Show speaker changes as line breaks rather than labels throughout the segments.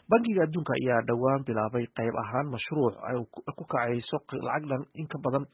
bangiga adduunka ayaa dhowaan bilaabay qayb ahaan mashruuc ay ku kacayso lacag dhan in ka badan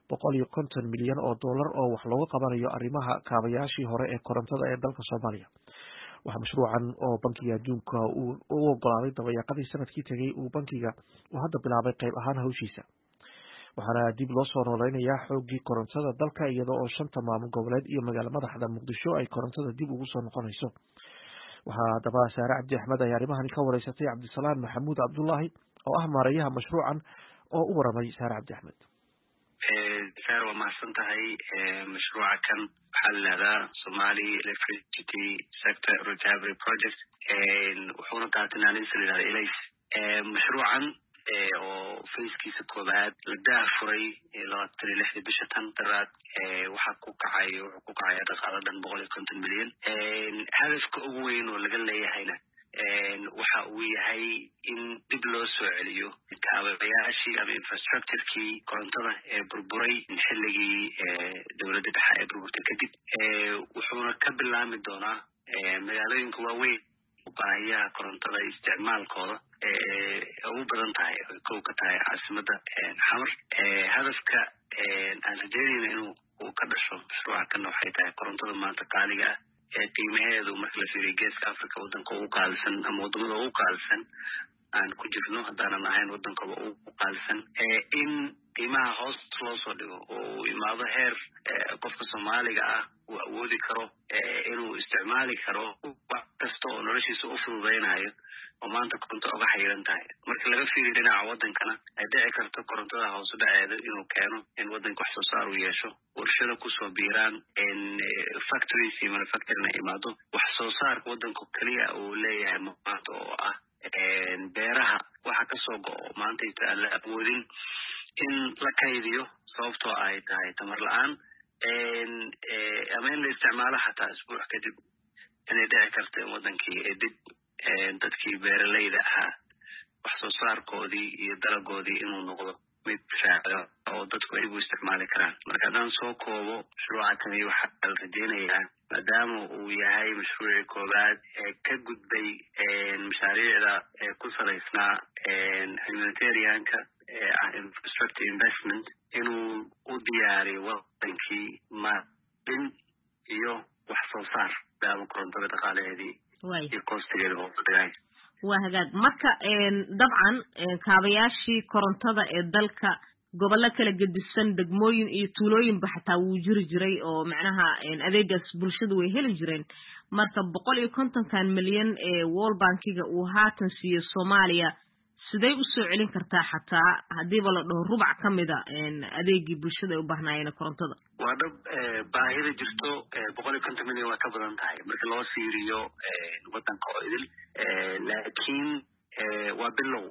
150 milyan oo dollar oo wax looga qabanayo arrimaha kaabayaashii hore ee korontada ee dalka Soomaaliya. Waxa mashruucan oo bangiga adduunka uu ogolaaday dabayaaqadii sanadkii tagay uu bangiga hadda bilaabay qayb ahaan hawshiisa. waxaana dib loo soo nooleynayaa xoogii korontada dalka iyadoo oo 5 maamul goboleed iyo magaalo madaxda Muqdisho ay korontada dib ugu soo noqonayso. waxaa daba Saare Cabdi Axmed ay arrimahan ka wareysatay Cabdisalaan Maxamuud Cabdullaahi oo ah maareeyaha mashruucan oo u waramay Saare Cabdi Axmed.
Saare waa mahadsantahay. Mashruuca kan waxaa la yidhahdaa Somali Electricity Sector Recovery Project wuxuuna qaadanaa silsilada ilays. Mashruucan oo fayskiisa koobaad la daafuray 26 bisha tan daraad wuxuu ku kacay dhaqaale dhan 150 milyan. hadafka ugu weyn oo laga leeyahayna waxa uu yahay in dib loo soo celiyo kaabayaashii ama infrastructure-kii korontada ee burburay xilligii dawladda dhexe ee burburtay kadib. wuxuuna ka bilaami doonaa magaalooyinka waaweyn baahiyaha korontada isticmaalkooda ugu badan tahay kow ka tahay caasimadda xamar. hadafka aan rajeynayna inuu ka dhasho mashruuca kan waxay tahay korontada maanta qaaliga ah qiimaheedu marka la fiiriyo geeska Afrika wadanka ugu qaalisan ama wadamada ugu qaalisan aan ku jirno haddaanan ahayn wadankaba ugu qaalisan in qiimaha hoos loo soo dhigo oo imaado heer qofka Soomaaliga ah uu awoodi karo inuu isticmaali karo wax kasta oo noloshiisa u fududeynayo oo maanta koronto uga xayiran tahay. marka laga fiiriyo dhinaca wadankana ay dhici karto korontada hoos u dhaceeda inuu keeno in wadanka wax soo saar u yeesho, warshado ku soo biiraan factories iyo manufacturing imaado, wax soo saarka wadanka kaliya uu leeyahay maanta oo ah beeraha waxa ka soo go'o maanta inta la awoodin in la kaydiyo sababtoo ay tahay tamar la'aan ama in la isticmaalo xataa isbuuc kadib inay dhici karto in wadankii dib dadkii beeralayda ahaa wax soo saarkoodii iyo dalagoodii inuu noqdo mid faa'iido oo dadku ay u isticmaali karaan. marka haddaan soo koobo mashruuca kani waxaa la rajeynayaa maadaama uu yahay mashruuci koobaad ka gudbay mashaariicda ku salaysnaa humanitarianka infrastructure investment inuu u diyaariyo wadankii maalin iyo wax soo saar maadaama korontada dhaqaalaheedii iyo koostigeeda hoos u dhigay.
waa hagaag. marka dabcan kaabayaashii korontada ee dalka gobollo kala gedisan degmooyin iyo tuulooyinba xataa wuu jiri jiray oo macnaha adeegaas bulshadu way heli jireen. marka 150 milyan ee World Bankiga uu haatan siiyo Soomaaliya sidee u soo celin kartaa xataa hadiiba la dhaho rubac kamida adeegii bulshada u baahnaayeen korontada?
waa dhab baahida jirto 150 milyan waa ka badan tahay marka loo fiiriyo wadanka oo idil, laakiin waa bilow.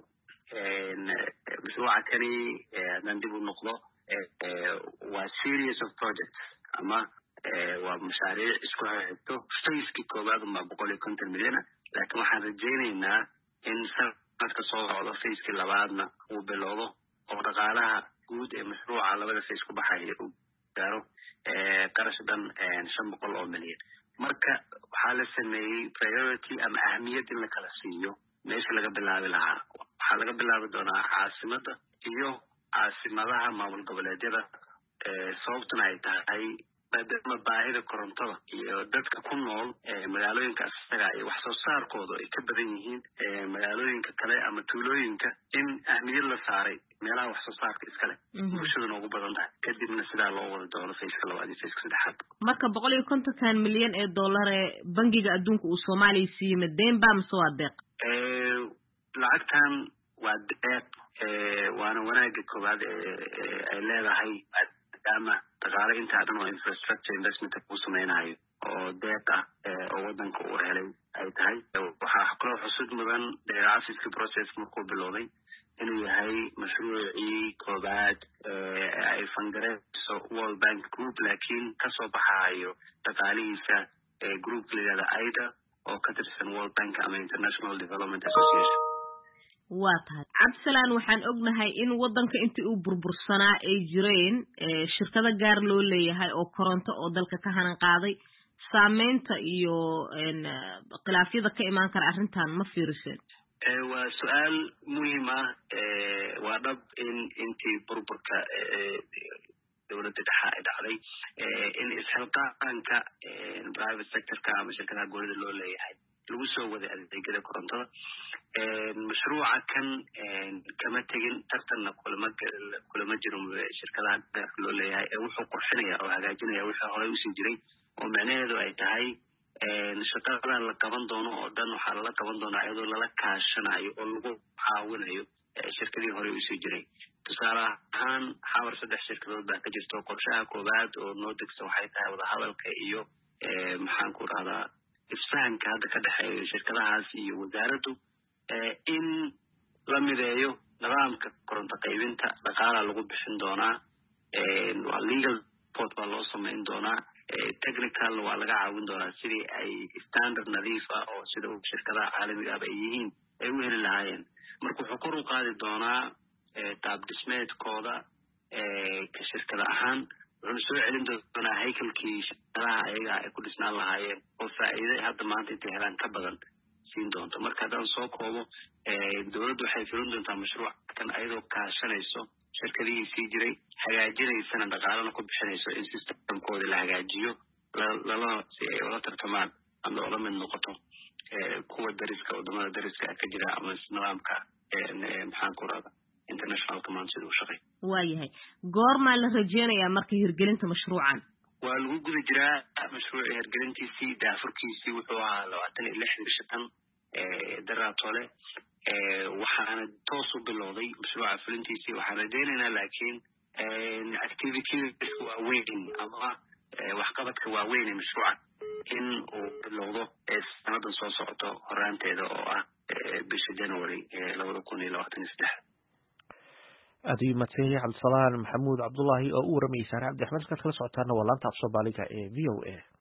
mashruuca kani haddaan dib u noqdo waa series of projects ama waa mashaariic isku xigto. fayskii koobaad uma 150 milyan, laakiin waxaan rajeynaynaa in sanadka soo socdo fayskii labaadna uu bilowdo oo dhaqaalaha guud ee mashruuca labada fays ku baxaya uu gaaro qarash dhan 500 milyan. marka waxaa la sameeyey priority ama ahmiyad in la kala siiyo meesha laga bilaabi lahaa. waxaa laga bilaabi doonaa caasimadda iyo caasimadaha maamul goboleedyada sababtuna ay tahay maadaama baahida korontada iyo dadka ku nool magaalooyinka isaga iyo wax soo saarkooda ay ka badan yihiin magaalooyinka kale ama tuulooyinka in ahmiyad la saaray meelaha wax soo saarka iskale bulshaduna ugu badan tahay kadibna sidaa loo wada doono fayska labaad iyo fayska saddexaad.
marka 150 milyan ee dollar ee bangiga adduunka uu Soomaaliya siiyay madeen baa mise waa deeq?
lacagtan waa deeq waana wanaaga koowaad ay leedahay maadaama dhaqaale intaa dhan oo infrastructure investment ku sameynayo oo deeq ah oo wadanka uu helay ay tahay. waxaa kaloo xusud mudan caasiska process markuu bilowday inuu yahay mashruucii koobaad ay fangareyso World Bank Group, laakiin kasoo baxaayo dhaqaalihiisa group la yidhahda AIDA oo ka tirsan World Bank ama International Development Association.
waa tahay Cabdisalaan, waxaan ognahay in wadanka intii uu burbursanaa ay jireen shirkado gaar loo leeyahay oo koronto oo dalka ka hanan qaaday. saameynta iyo khilaafyada ka imaan kara arrintan ma fiiriseen?
waa su-aal muhiim ah. waa dhab in intii burburka dowladda dhexe ay dhacday in isxilqaanka private sectorka ama shirkadaha goolida loo leeyahay lagu soo waday adeegyada korontada. mashruuca kan kama tegin tartanna kulama jiro shirkadaha gaarka loo leeyahay wuxuu qurxinaya oo hagaajinaya wixii horey usii jiray, oo macnaheedu ay tahay shaqada la qaban doono oo dhan waxaa lala qaban doonaa iyadoo lala kaashanayo oo lagu caawinayo shirkadii horey usii jiray. tusaale ahaan xawar 3 shirkadood baa ka jirto. qorshaha koowaad oo noo degsan waxay tahay wadahadalka iyo maxaan ku rahdaa isfahanka hadda ka dhexeeya shirkadahaas iyo wasaaraddu in la mideeyo nidaamka koronto qaybinta. dhaqaalaha lagu bixin doonaa, waa legal support baa loo samayn doonaa, technical waa laga caawin doonaa sidii ay standard nadiif ah oo sida shirkadaha caalamiga ah ay yihiin ay u heli lahaayeen. marka wuxuu kor u qaadi doonaa qaab dhismeedkooda ka shirkada ahaan, wuxuuna soo celin doonaa haykalkii shirkadaha ayaga ay ku dhisnaan lahaayeen oo faa'iido hadda maanta intay helaan ka badan siin doonto. marka haddaan soo koobo, dowladdu waxay fulin doontaa mashruuc kan ayadoo kaashanayso shirkadihii sii jiray, hagaajinaysana dhaqaalana ku bixinayso in systemkooda la hagaajiyo si ay ula tartamaan ama ula mid noqoto kuwa dariska wadamada dariska ka jira ama nidaamka maxaan ku rahdaa international command sida u shaqay.
waayahay, goormaa la rajeynayaa marka hirgelinta mashruucan?
waa lagu guda jiraa mashruuca hirgelintiisii. daafurkiisii wuxuu ahaa 26 bisha tan daraatole, waxaana toos u bilowday mashruuca fulintiisii. waxaan rajeynaynaa laakiin activities waaweyn ama waxqabadka waaweyn ee mashruuca in uu bilowdo sanadan soo socoto horaanteeda oo ah bisha January 2023.
aad ayuu mahadsan yahay cabdisalaan maxamuud cabdullaahi oo u waramayay Saare Cabdi Axmed. kala socotaana waa laanta af Soomaaliga ee VOA.